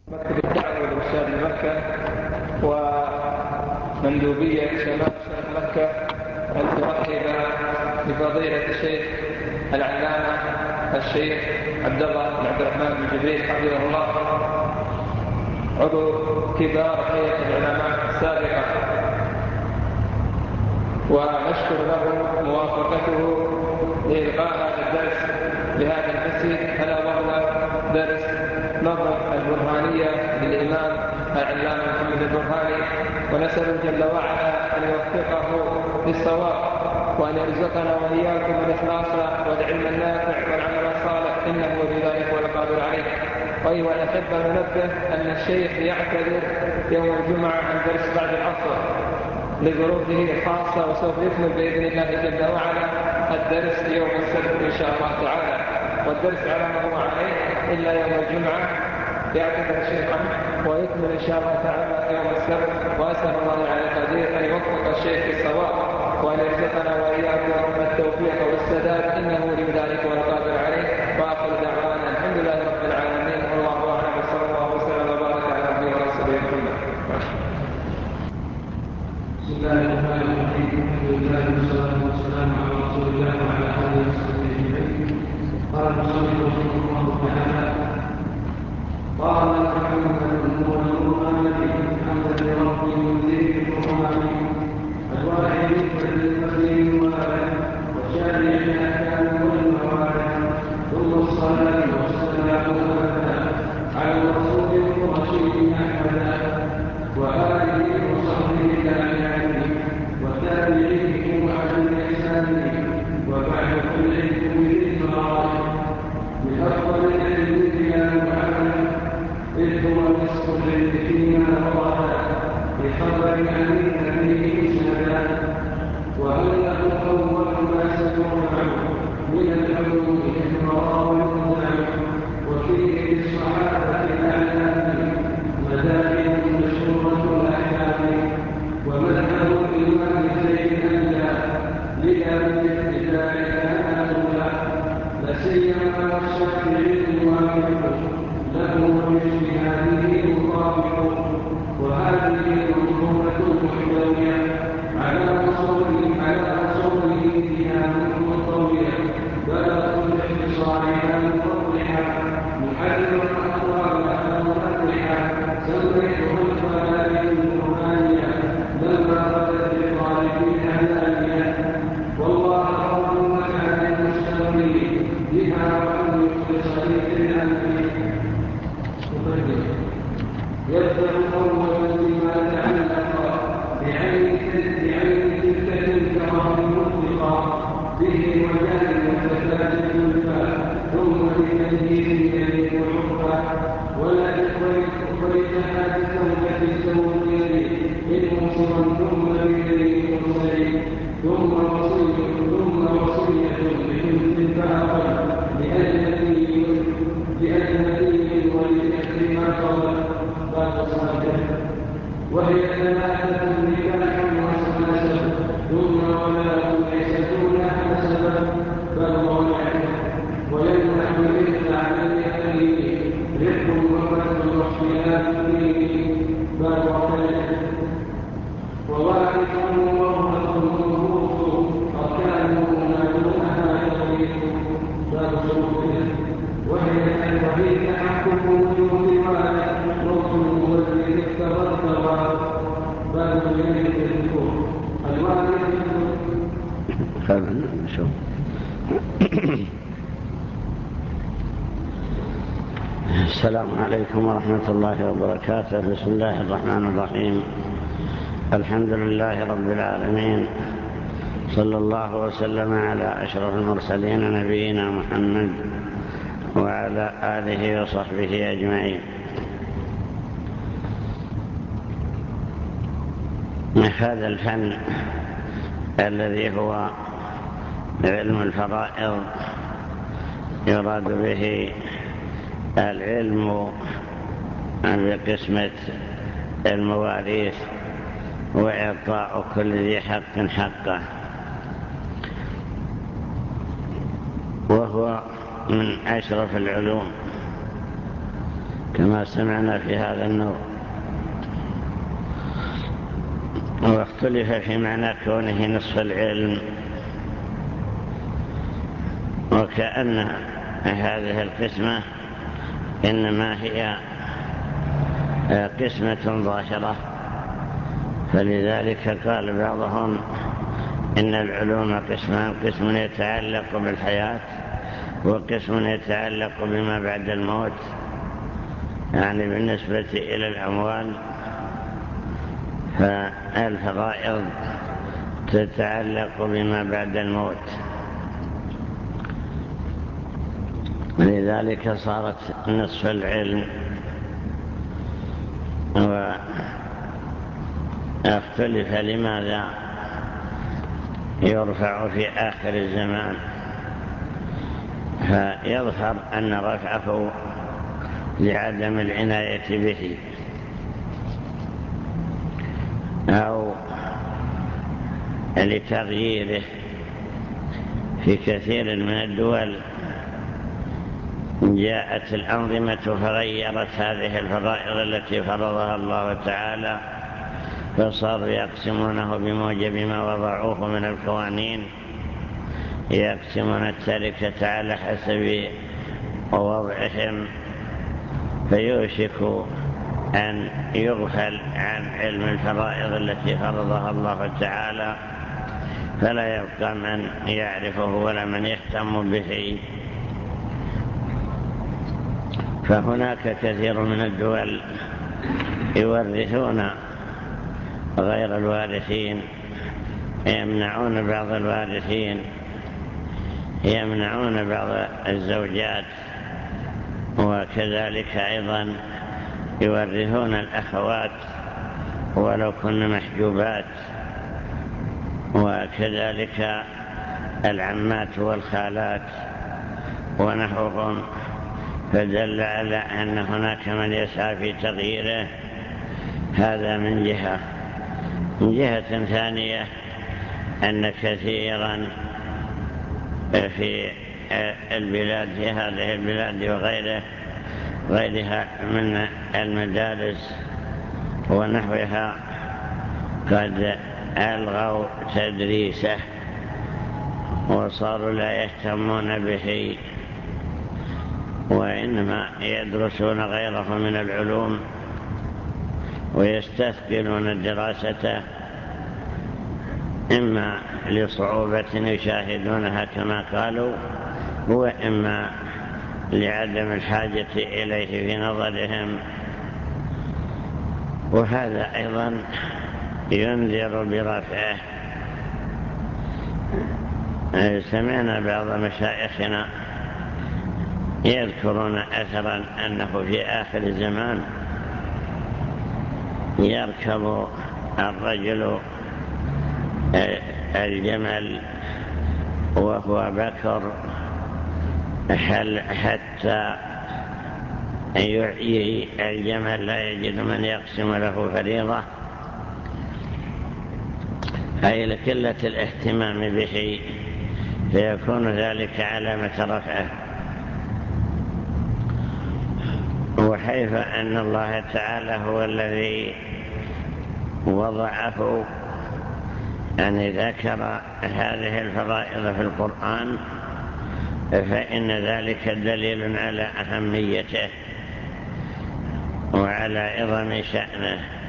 مكتب الدعوة والإرشاد لمكة ومندوبية شمال شرق مكة أن ترحب بفضيلة الشيخ العلامة الشيخ عبد الله بن عبد الرحمن بن جبريل حفظه الله، عضو كبار هيئة العلماء السابقة، ونشكر له موافقته لإلقاء هذا الدرس بهذا المسجد، ألا وهو درس نظر البرهانية للإمام العلامة محمد البرهاني، ونسأل جل وعلا أن يوفقه للصواب وأن يرزقنا وإياكم الإخلاص والعلم النافع والعمل الصالح، إنه بذلك والقادر عليه. أيها الأحبة، ننبه أن الشيخ يعتذر يوم الجمعة عن درس بعد العصر لظروفه الخاصة، وسوف يكمل بإذن الله جل وعلا الدرس يوم السبت إن شاء الله تعالى، والدرس على ما هو عليه إلا يوم الجمعة يعتذر الشيخ عنه ويكمل إن شاء الله تعالى يوم السبت. وأسأل الله على القدير أن يوفق الشيخ للصواب وأن يرزقنا وإياكم التوفيق والسداد، إنه بذلك والقادر عليه. وآخر دعوانا الحمد لله رب العالمين، والله أعلم، وصلى الله وسلم وبارك على عبده ورسوله محمد. بسم الله الرحمن الرحيم. الحمد لله والصلاة والسلام على رسول الله وعلى آله وصحبه أجمعين. قال المصنف رحمه الله تعالى: قال محمد هو القرآن حمدا لرب منزل القرآن الواحد فللمسلم والد وشارع الأحكام والمواد، ثم الصلاة والسلام على الرسول الرشيد أحمد وآله وصحبه الأعلام والتابعين على الإحسان، وبعد كلكم بالمعارف من أفضل العلم بيان العمل، إذ هو نصف العلم فيما ورد بخبر عن النبي إسنادا، وأنه أول ما سمع من العلوم إقرار والمنع، وفيه للصحابة الأعلام مذاهب مشهورة الأحكام، ومذهب الإمام زيد أنجى لذا بالاتباع كان أولى، لسيما الشافعي الموافق له واجتهاده مطابق، وهذه منظومة محتوية على أصوله فيها منطوية، بلغ باختصارها موضحة محرر أقوالها موضحة، سميتها الفوائد القرآنية لما بدت لطالبين هدانية، والله خوف مكان المستقيم بها وأن يخلص للأمر. يبدأ أولا بما تعلق بعين تلك الكرام المطلقة به وجل وزكاة الألفاء، ثم بتنجيل يليق عرفا، ولتحاد زوجة الزوجين الموصلا، ثم بيدين مرسلين، ثم وصية بحفظ فاقل لأجنبي ولأجل ما قبل باب صادق، وهي ثلاثة نكاح وسلاسل، ثم ولاء ليس دونها سبب باب رابع، ويمنع للتعليم رق وفتح واختلاف فيه باب رابع، ووارث وورث موروث أركانه ما دونها يضيف باب شروطه، وهي تحقق وجود والد روح المولد اقتضى باب اليمين بالذكور الوارث. السلام عليكم ورحمة الله وبركاته. بسم الله الرحمن الرحيم. الحمد لله رب العالمين، صلى الله وسلم على أشرف المرسلين نبينا محمد وعلى آله وصحبه أجمعين. هذا الفن الذي هو علم الفرائض يراد به العلم بقسمة المواريث وإعطاء كل ذي حق حقه، وهو من أشرف العلوم، كما سمعنا في هذا النوع. واختلف في معنى كونه نصف العلم، وكأن هذه القسمة إنما هي قسمة ظاهرة، فلذلك قال بعضهم إن العلوم قسمان: قسم يتعلق بالحياة، وقسم يتعلق بما بعد الموت، يعني بالنسبة إلى الأموال فالفرائض تتعلق بما بعد الموت، لذلك صارت نصف العلم. واختلف لماذا يرفع في آخر الزمان، فيظهر أن رفعه لعدم العناية به، أو لتغييره. في كثير من الدول جاءت الأنظمة فغيرت هذه الفرائض التي فرضها الله تعالى، فصاروا يقسمونه بموجب ما وضعوه من القوانين، يقسمون التركة على حسب وضعهم، فيوشك أن يغفل عن علم الفرائض التي فرضها الله تعالى، فلا يبقى من يعرفه ولا من يهتم به. فهناك كثير من الدول يورثون غير الوارثين، يمنعون بعض الوارثين، يمنعون بعض الزوجات، وكذلك أيضا يورثون الأخوات ولو كن محجوبات، وكذلك العمات والخالات ونحوهم، فدل على أن هناك من يسعى في تغييره. هذا من جهة. من جهة ثانية أن كثيرا في البلاد، في هذه البلاد وغيرها من المدارس ونحوها، قد ألغوا تدريسه وصاروا لا يهتمون به، وإنما يدرسون غيره من العلوم ويستثقلون دراسته، إما لصعوبة يشاهدونها كما قالوا، وإما لعدم الحاجة إليه في نظرهم. وهذا أيضا ينذر برفعه. سمعنا بعض مشايخنا يذكرون أثرا أنه في آخر الزمان يركب الرجل الجمل وهو بكر حتى يعيي الجمل، لا يجد من يقسم له فريضة، أي لقلة الاهتمام به، فيكون ذلك علامة رفعه. وحيث أن الله تعالى هو الذي وضعه أن ذكر هذه الفرائض في القرآن، فإن ذلك دليل على أهميته وعلى عظم شأنه.